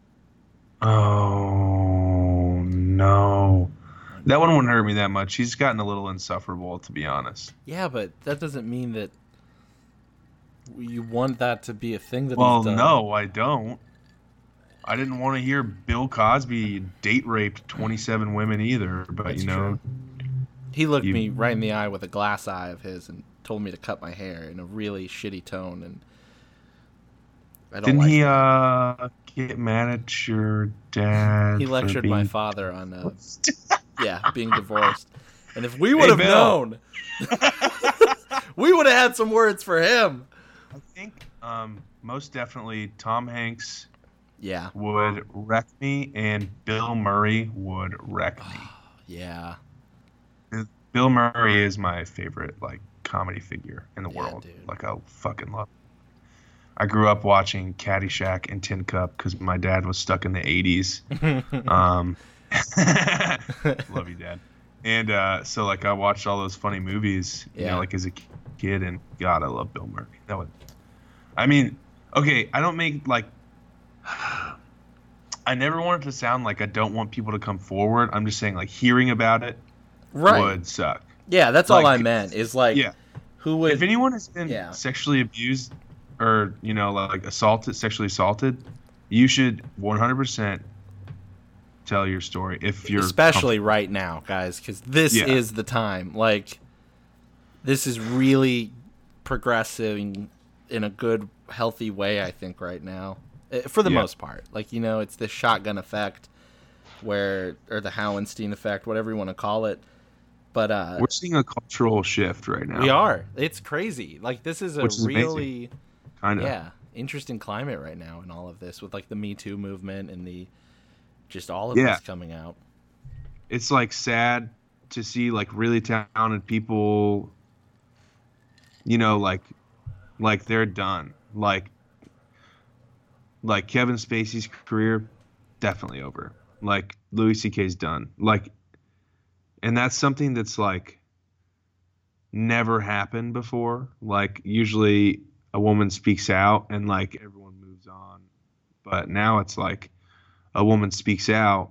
Oh no! That one wouldn't hurt me that much. He's gotten a little insufferable, to be honest. Yeah, but that doesn't mean that you want that to be a thing that. Well, he's done. No, I don't. I didn't want to hear Bill Cosby date raped 27 women either, but That's true. He looked me right in the eye with a glass eye of his and told me to cut my hair in a really shitty tone, and I don't Didn't he get mad at your dad? He lectured my father on being divorced. And if we would have known, we would have had some words for him. I think most definitely Tom Hanks would wreck me, and Bill Murray would wreck me. Yeah. Bill Murray is my favorite comedy figure in the world. Dude. I fucking love him. I grew up watching Caddyshack and Tin Cup because my dad was stuck in the 80s. Love you, Dad. And so I watched all those funny movies, as a kid, and God, I love Bill Murray. I don't make I never want it to sound like I don't want people to come forward. I'm just saying, like, hearing about it Right. would suck. Yeah, that's all Like, I meant. Is like, yeah. who would? If anyone has been Yeah. sexually abused or, like sexually assaulted, you should 100% tell your story if you're especially right now, guys, because this Yeah. is the time. Like, this is really progressing in a good, healthy way, I think, right now. For the Yeah. most part. Like, it's the shotgun effect or the Howenstein effect, whatever you want to call it. But we're seeing a cultural shift right now. we are. It's crazy. Like, this is a Which is really, kind of. yeah, interesting climate right now in all of this with, like, the Me Too movement and just all of Yeah. this coming out. It's like sad to see like really talented people, like they're done. Like Kevin Spacey's career, definitely over. Like Louis C.K.'s done. Like, and that's something that's like never happened before. Like usually a woman speaks out and like everyone moves on. But now it's like a woman speaks out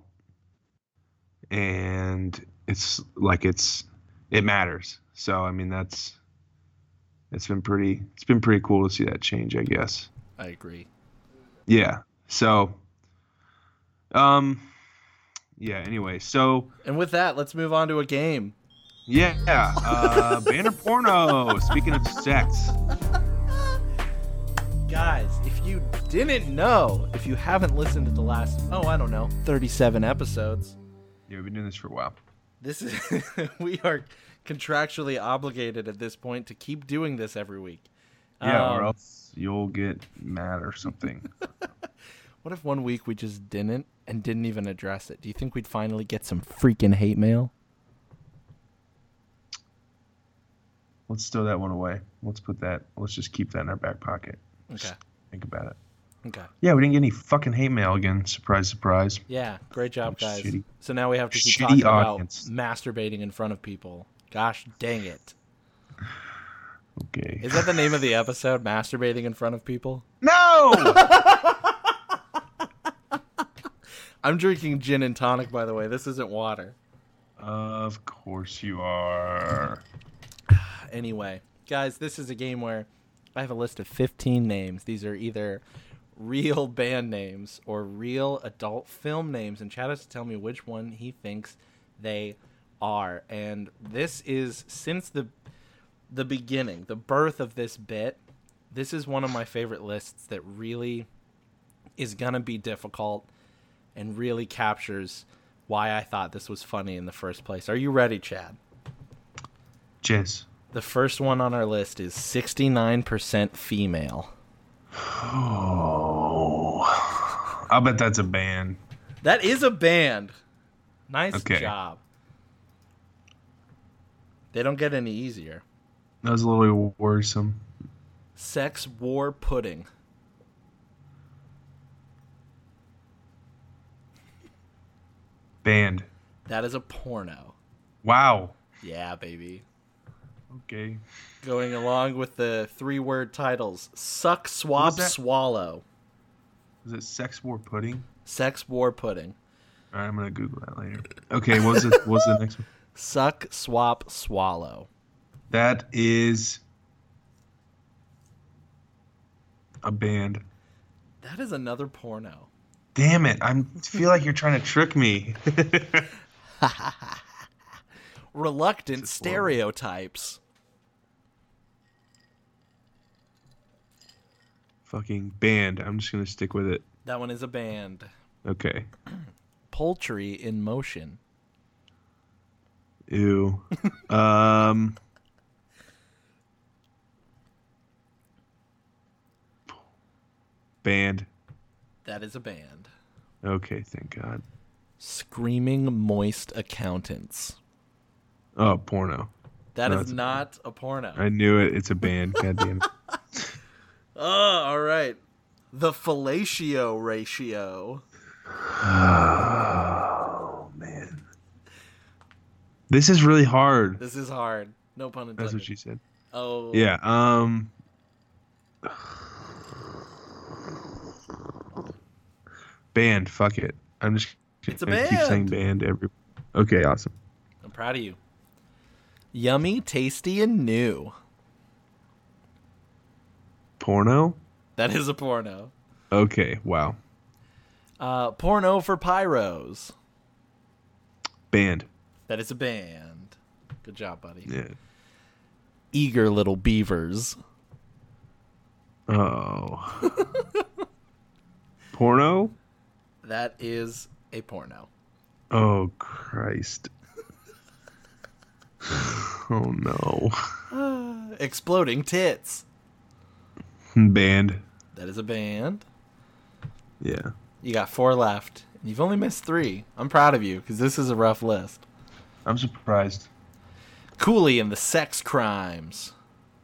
and it's like it matters. So I mean it's been pretty cool to see that change, I guess. I agree. Yeah. So yeah, anyway, so And with that, let's move on to a game. yeah, banner porno. Speaking of sex. Guys, if you didn't know, if you haven't listened to the last, 37 episodes, Yeah, we've been doing this for a while. this is we are contractually obligated at this point to keep doing this every week. Yeah, or else you'll get mad or something. What if one week we just didn't even address it? Do you think we'd finally get some freaking hate mail? Let's throw that one away. Let's just keep that in our back pocket. Okay. Think about it. Okay. Yeah, we didn't get any fucking hate mail again. Surprise, surprise. Yeah, great job, guys. Shitty. So now we have to keep Shitty talking audience. about masturbating in front of people. Gosh dang it. Okay. Is that the name of the episode? Masturbating in front of people? No! I'm drinking gin and tonic, by the way. This isn't water. Of course you are. Anyway, guys, this is a game where I have a list of 15 names. These are either real band names or real adult film names, and Chad has to tell me which one he thinks they are. And this is, since the beginning, the birth of this bit, this is one of my favorite lists that really is going to be difficult and really captures why I thought this was funny in the first place. Are you ready, Chad? Jizz. The first one on our list is 69% female. Oh. I'll bet that's a band. That is a band. Nice Okay. job. They don't get any easier. That was a little worrisome. Sex War Pudding. Band. That is a porno. Wow. Yeah, baby. Okay. Going along with the 3-word titles. Suck, Swap, was that? Swallow. Is it Sex War Pudding? Sex War Pudding. All right, I'm going to Google that later. Okay, what's the next one? Suck, Swap, Swallow. That is a band. That is another porno. Damn it. I feel like you're trying to trick me. Reluctant Stereotypes. Fucking band. I'm just going to stick with it. That one is a band. Okay. Poultry in Motion. Ew. Band. That is a band. Okay, thank God. Screaming Moist Accountants. Oh, porno. That No, is it's a not a porno. I knew it. It's a band. God damn it. Oh, all right. The Fellatio Ratio. Oh, man. This is really hard. This is hard. No pun intended. That's what she said. Oh. Yeah. Band. Fuck it. I'm just It's a gonna keep saying band every. Okay, awesome. I'm proud of you. Yummy, tasty, and new. Porno. That is a porno. Okay. Wow. Porno for pyros. Band. That is a band. Good job, buddy. Yeah. Eager little beavers. Oh. Porno. That is a porno. Oh Christ. Oh no. Exploding tits. Band. That is a band. Yeah. You got 4 left. You've only missed 3. I'm proud of you because this is a rough list. I'm surprised. Cooley and the Sex Crimes.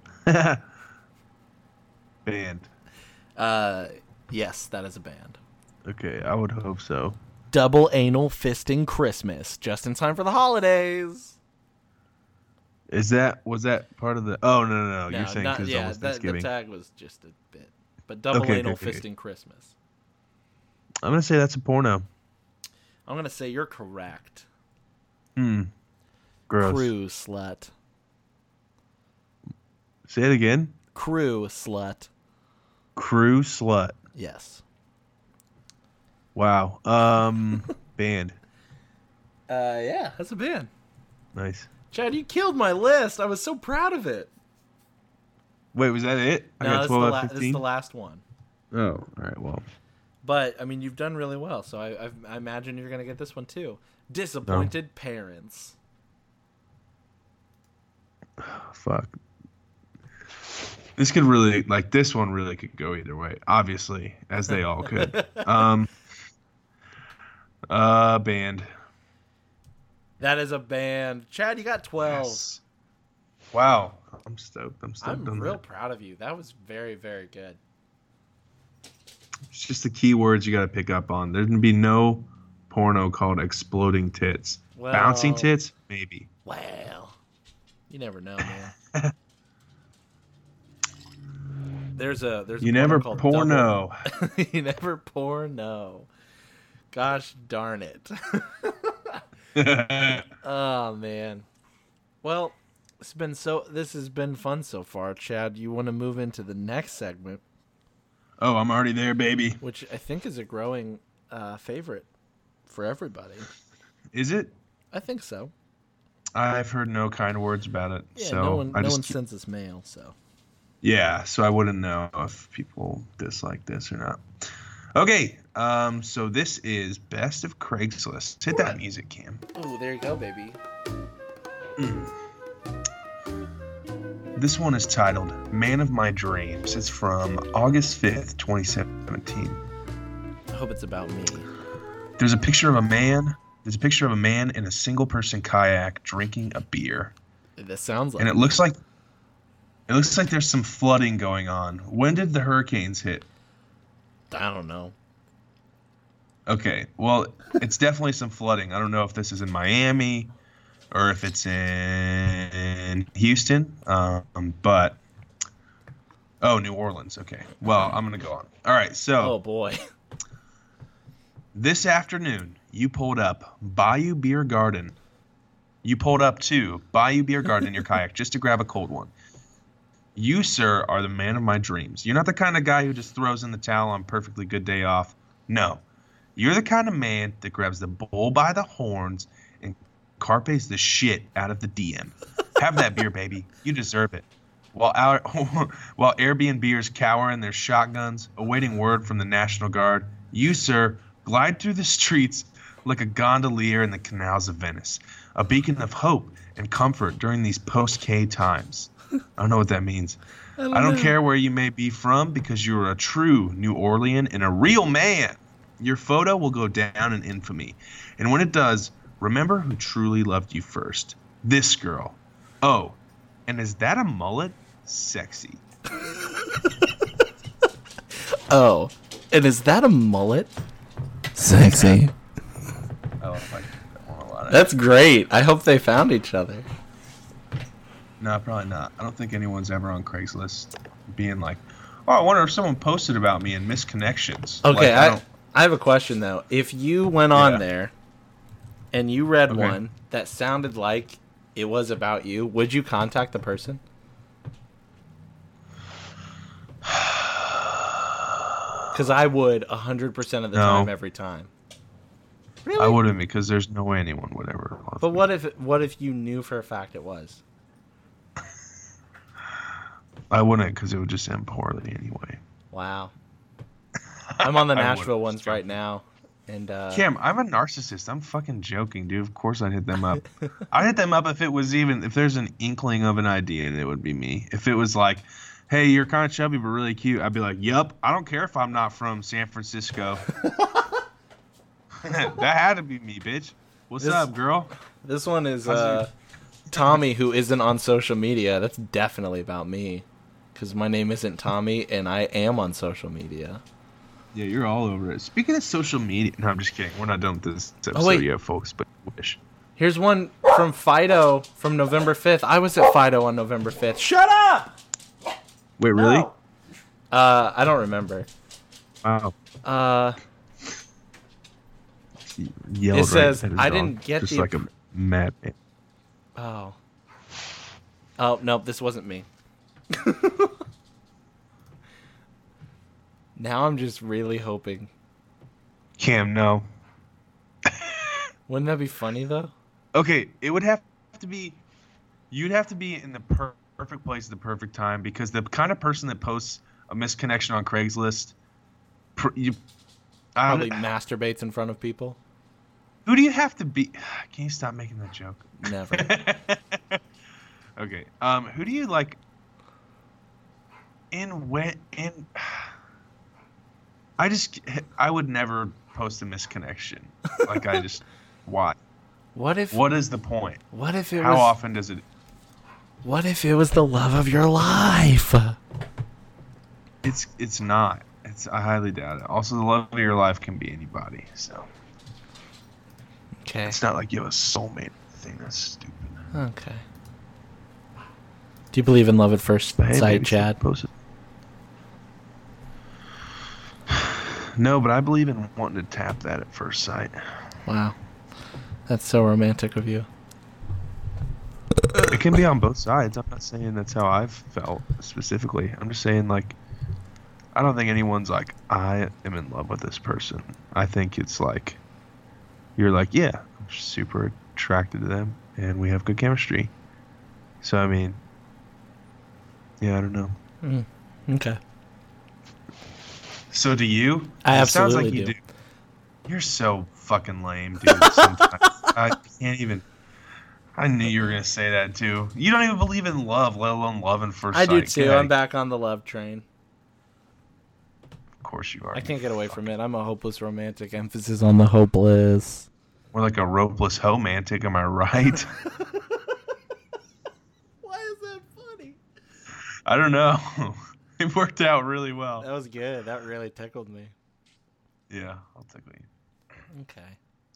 Band. Yes, that is a band. Okay, I would hope so. Double Anal Fisting Christmas, just in time for the holidays. Was that part of the? Oh no! You're saying because yeah, almost the Thanksgiving. tag was just a bit. But Double Okay, Anal okay. Fisting Christmas. I'm gonna say that's a porno. I'm gonna say you're correct. Gross. Crew slut. Say it again. Crew slut. Crew slut. Yes. Wow. Band. Yeah, that's a band. Nice. Chad, you killed my list. I was so proud of it. Wait, was that it? I got 12 out of this is 15. the last one. Oh, all right. Well, But I mean, you've done really well, so I imagine you're gonna get this one too. Disappointed parents. fuck. This could really, like, this one really could go either way. Obviously, as they all could. Band. That is a band. Chad, you got 12. Yes. Wow. I'm stoked. I'm on real that. proud of you. That was very, very good. It's just the key words you got to pick up on. There's going to be no porno called exploding tits. Well, Bouncing tits? Maybe. Well, you never know, man. There's a You never called porno. You never porno. Gosh darn it. Oh man. Well, this has been fun so far, Chad. You want to move into the next segment, Oh, I'm already there, baby. which I think is a growing favorite for everybody. Is it? I think so. I've heard no kind words about it. Yeah, so no one I just sends us mail, so. Yeah, so I wouldn't know if people dislike this or not. Okay, so this is Best of Craigslist. Hit that music, Cam. Oh, there you go, baby. This one is titled Man of My Dreams. It's from August 5th, 2017. I hope it's about me. There's a picture of a man. There's a picture of a man in a single-person kayak drinking a beer. That sounds like And it looks like there's some flooding going on. When did the hurricanes hit? I don't know. Okay, well, it's definitely some flooding. I don't know if this is in Miami or if it's in Houston, but New Orleans. Okay, well, I'm gonna go on. All right, so Oh boy. this afternoon you pulled up Bayou Beer Garden. You pulled up to Bayou Beer Garden in your kayak just to grab a cold one. You, sir, are the man of my dreams. You're not the kind of guy who just throws in the towel on perfectly good day off. No. You're the kind of man that grabs the bull by the horns and carpes the shit out of the DM. Have that beer, baby. You deserve it. While Airbnbers cower in their shotguns, awaiting word from the National Guard, you, sir, glide through the streets like a gondolier in the canals of Venice, a beacon of hope and comfort during these post-K times. I don't know what that means. I don't care where you may be from because you're a true New Orleans and a real man. Your photo will go down in infamy. And when it does, remember who truly loved you first. This girl. Oh, and is that a mullet? Sexy. Oh, and is that a mullet? Sexy. I like that one a lot. That's great. I hope they found each other. No, probably not. I don't think anyone's ever on Craigslist being like, oh, I wonder if someone posted about me in missed connections. Okay, Like, I have a question though. If you went on there and you read Okay. one that sounded like it was about you, would you contact the person? Because I would 100% of the No. time, every time. Really? I wouldn't, because there's no way anyone would ever love But me. what if you knew for a fact it was? I wouldn't, because it would just end poorly anyway. Wow. I'm on the I Nashville wouldn't. ones right now, and Cam, I'm a narcissist. I'm fucking joking, dude. Of course I'd hit them up. I'd hit them up if there's an inkling of an idea, and it would be me. If it was like, hey, you're kind of chubby but really cute, I'd be like, yup, I don't care if I'm not from San Francisco. That had to be me, bitch. What's This- up, girl? this one is How's Tommy, who isn't on social media. That's definitely about me, because my name isn't Tommy, and I am on social media. Yeah, you're all over it. Speaking of social media, no, I'm just kidding. We're not done with this episode wait. yet, folks, but wish. Here's one from Fido from November 5th. I was at Fido on November 5th. Shut up! Wait, really? No. I don't remember. Wow. He yelled It says, at his "I dog, didn't get just the- like a madman. Oh. Oh, nope, this wasn't me. Now I'm just really hoping. Cam, no. Wouldn't that be funny, though? Okay, it would have to be. You'd have to be in the perfect place at the perfect time, because the kind of person that posts a misconnection on Craigslist, Probably masturbates in front of people. who do you have to be? Can you stop making that joke? Never. Okay. Who do you like? I would never post a misconnection. Like why? What if What is the point? What if it How was often does it? What if it was the love of your life? It's not. I highly doubt it. Also, the love of your life can be anybody. So Okay. it's not like you have a soulmate thing. That's stupid. Okay. Do you believe in love at first But hey, sight, maybe Chad? post it. No, but I believe in wanting to tap that at first sight. Wow. That's so romantic of you. It can be on both sides. I'm not saying that's how I've felt specifically. I'm just saying, like, I don't think anyone's like, I am in love with this person. I think it's like, you're like, yeah, I'm super attracted to them and we have good chemistry. So, I mean, yeah, I don't know. Okay. So, do you? I It sounds like absolutely you do. You're so fucking lame, dude. Sometimes. I can't even. I knew you were going to say that, too. You don't even believe in love, let alone love in first I sight. do too. Get out I'm of- back on the love train. Of course you are. I can't get away from it. I'm a hopeless romantic. Emphasis on the hopeless. We're like a ropeless romantic, am I right? Why is that funny? I don't know. It worked out really well. That was good. That really tickled me. Yeah, I'll tickle you. Okay.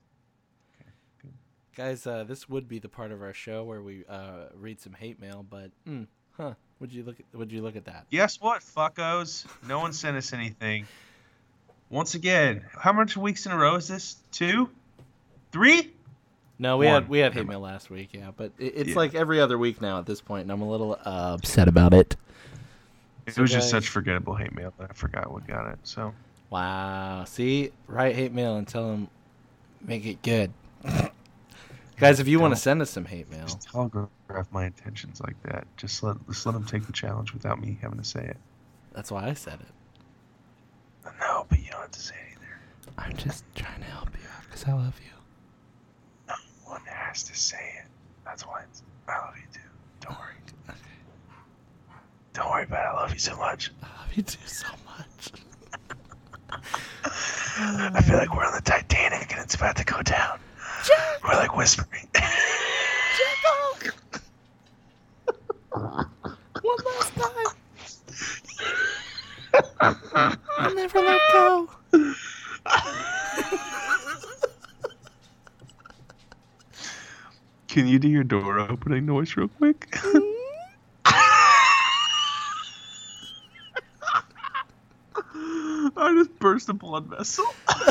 Guys, this would be the part of our show where we read some hate mail, but would you look at that? Guess what, fuckos? No one sent us anything. Once again, how much weeks in a row is this? 2? 3? No, we One. had hate mail last week, yeah, but it's Yeah. like every other week now at this point, and I'm a little upset about it. It So was just guys- such forgettable hate mail that I forgot what got it. So Wow. See, write hate mail and tell them make it good. Guys, if you want to Don't. send us some hate mail, just telegraph my intentions like that. Just let them take the challenge without me having to say it. that's why I said it. No, but you don't have to say it either. I'm just trying to help you out because I love you. No one has to say it. That's why I love you too. Don't worry. Okay. Don't worry about it. I love you so much. I love you too so much. I feel like we're on the Titanic and it's about to go down. We're like whispering. One last time. I'll never let go. Can you do your door opening noise real quick? I just burst burst a blood vessel.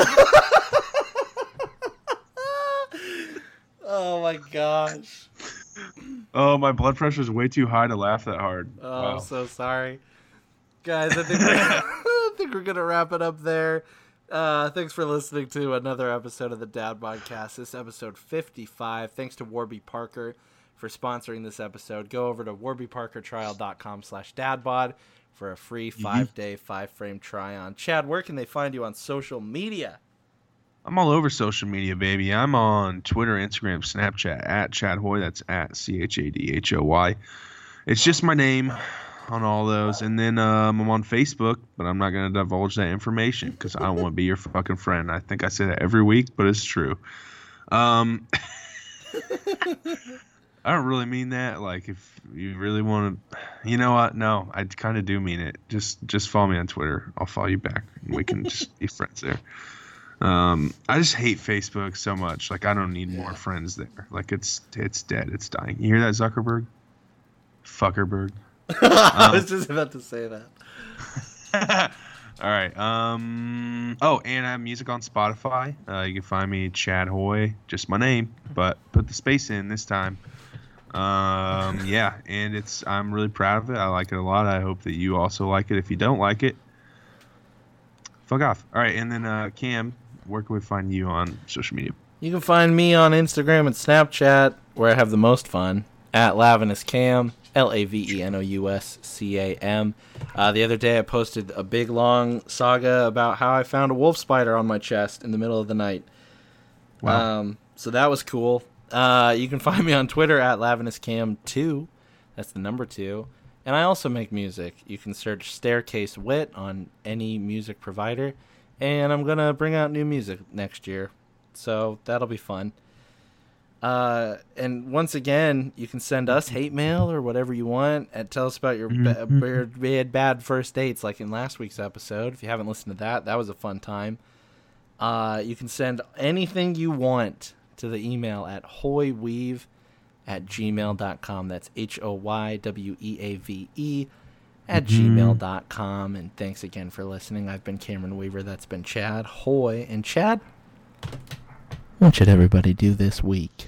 Oh my gosh. Oh, my blood pressure is way too high to laugh that hard. Oh, Wow. I'm so sorry. Guys, I think we're going to wrap it up there. Thanks for listening to another episode of the Dad Podcast. This episode 55. Thanks to Warby Parker for sponsoring this episode. Go over to warbyparkertrial.com/dadbod for a free 5-day, 5-frame try-on. Chad, where can they find you on social media? I'm all over social media, baby. I'm on Twitter, Instagram, Snapchat, at Chad Hoy. That's at ChadHoy. It's just my name on all those. And then I'm on Facebook, but I'm not going to divulge that information because I don't want to be your fucking friend. I think I say that every week, but it's true. I don't really mean that. Like, if you really want to, you know what? No, I kind of do mean it. Just follow me on Twitter. I'll follow you back. And we can just be friends there. I just hate Facebook so much. Like, I don't need more friends there. Like, it's dead. It's dying. You hear that, Zuckerberg? Fuckerberg. I was just about to say that. All right. Oh, and I have music on Spotify. You can find me Chad Hoy, just my name, but put the space in this time. Yeah, and I'm really proud of it. I like it a lot. I hope that you also like it. If you don't like it, fuck off. All right, and then Cam, where can we find you on social media? You can find me on Instagram and Snapchat, where I have the most fun, at LavenusCam, LaVenousCam. The other day I posted a big, long saga about how I found a wolf spider on my chest in the middle of the night. Wow. So that was cool. You can find me on Twitter at LavenusCam2. That's the number 2. And I also make music. You can search Staircase Wit on any music provider. And I'm going to bring out new music next year. So that'll be fun. And once again, you can send us hate mail or whatever you want. And tell us about your bad first dates, like in last week's episode. If you haven't listened to that, that was a fun time. You can send anything you want to the email at hoyweave@gmail.com. That's HOYWEAVE @gmail.com. And thanks again for listening. I've been Cameron Weaver. That's been Chad Hoy. And Chad, what should everybody do this week?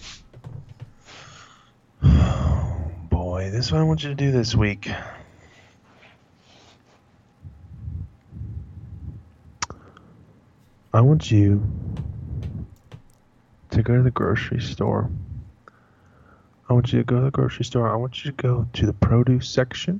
Oh, boy. This is what I want you to do this week. I want you to go to the grocery store. I want you to go to the grocery store. I want you to go to the produce section.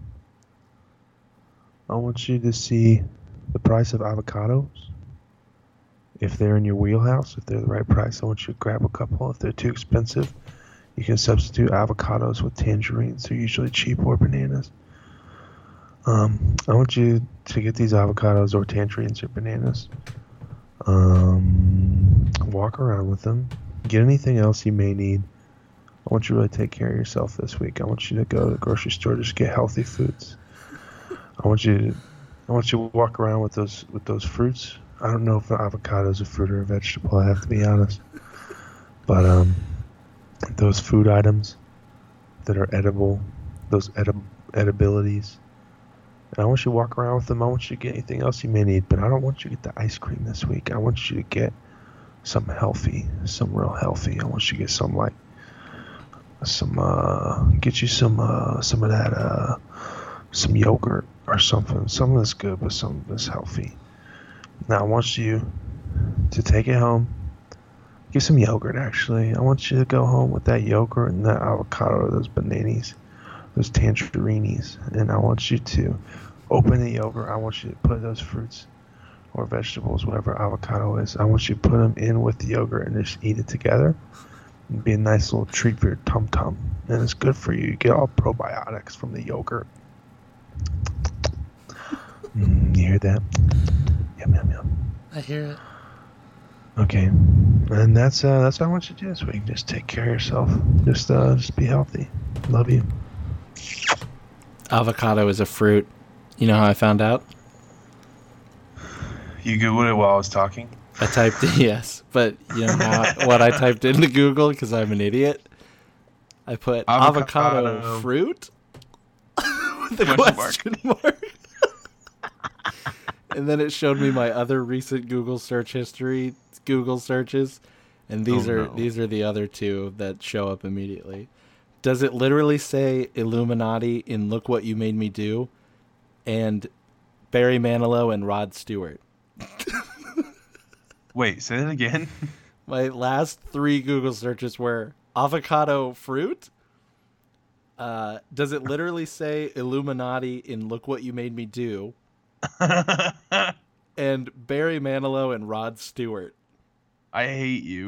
I want you to see the price of avocados. If they're in your wheelhouse, if they're the right price, I want you to grab a couple. If they're too expensive, you can substitute avocados with tangerines. They're usually cheap, or bananas. I want you to get these avocados or tangerines or bananas. Walk around with them. Get anything else you may need. I want you to really take care of yourself this week. I want you to go to the grocery store, just get healthy foods. I want you to walk around with those fruits. I don't know if an avocado is a fruit or a vegetable, I have to be honest. But those food items that are edible, those edibilities, and I want you to walk around with them. I want you to get anything else you may need, but I don't want you to get the ice cream this week. I want you to get something healthy, some real healthy. I want you to get some of that, some yogurt or something that's good, but something that's healthy. Now I want you to take it home. Get some yogurt, actually. I want you to go home with that yogurt and that avocado, those bananas, those tangerinis, and I want you to open the yogurt. I want you to put those fruits or vegetables, whatever avocado is, I want you to put them in with the yogurt and just eat it together. It'd be a nice little treat for your tum-tum. And it's good for you. You get all probiotics from the yogurt. You hear that? Yum, yum, yum. I hear it. Okay. And that's what I want you to do this week. Just take care of yourself. Just be healthy. Love you. Avocado is a fruit. You know how I found out? You Googled it while I was talking? I typed yes, but you know what I typed into Google because I'm an idiot? I put avocado fruit with a question mark. And then it showed me my other recent Google search history, Google searches, and these are the other two that show up immediately. Does it literally say Illuminati in Look What You Made Me Do and Barry Manilow and Rod Stewart? Wait, say that again. My last 3 Google searches were avocado fruit. Does it literally say Illuminati in Look What You Made Me Do? And Barry Manilow and Rod Stewart. I hate you.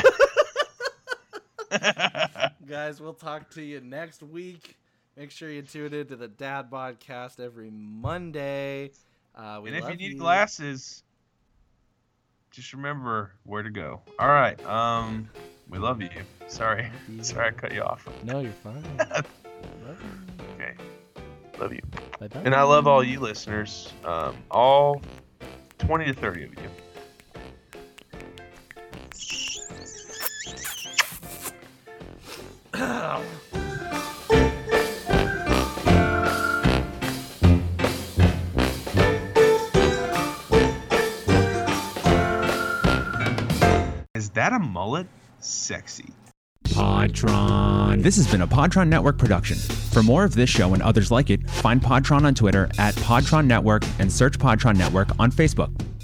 Guys, we'll talk to you next week. Make sure you tune in to the Dad Podcast every Monday. And if you need glasses, just remember where to go. All right. We love you. Sorry I cut you off. No, you're fine. Love you. Okay. Love you. Bye-bye. And I love all you listeners. All 20 to 30 of you. Is that a mullet? Sexy. Podtron. This has been a Podtron Network production. For more of this show and others like it, find Podtron on Twitter @Podtron Network and search Podtron Network on Facebook.